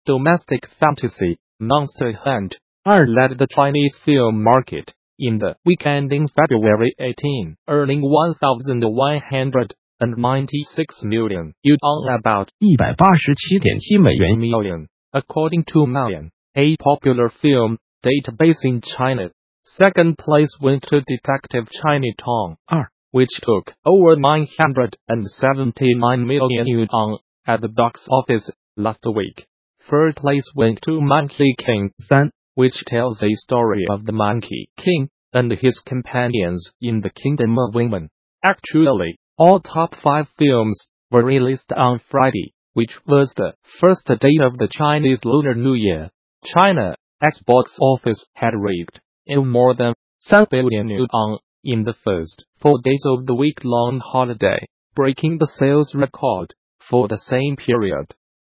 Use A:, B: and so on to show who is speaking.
A: domestic fantasy, Monster Hunt 2 led the Chinese film market in the week ending February 18, earning 1,196 million yuan, about
B: 187.7
A: million, according to Maoyan, a popular film database in China. Second place went to Detective Chinatown 2, which took over 979 million yuan at the box office last week. Third place went to Monkey King 3, which tells a story of the Monkey King and his companions in the Kingdom of Women. Actually, all top 5 films were released on Friday, which was the first day of the Chinese Lunar New Year. China's box office had raked in more than 3 billion yuan in the first 4 days of the week-long holiday, breaking the sales record for the same period.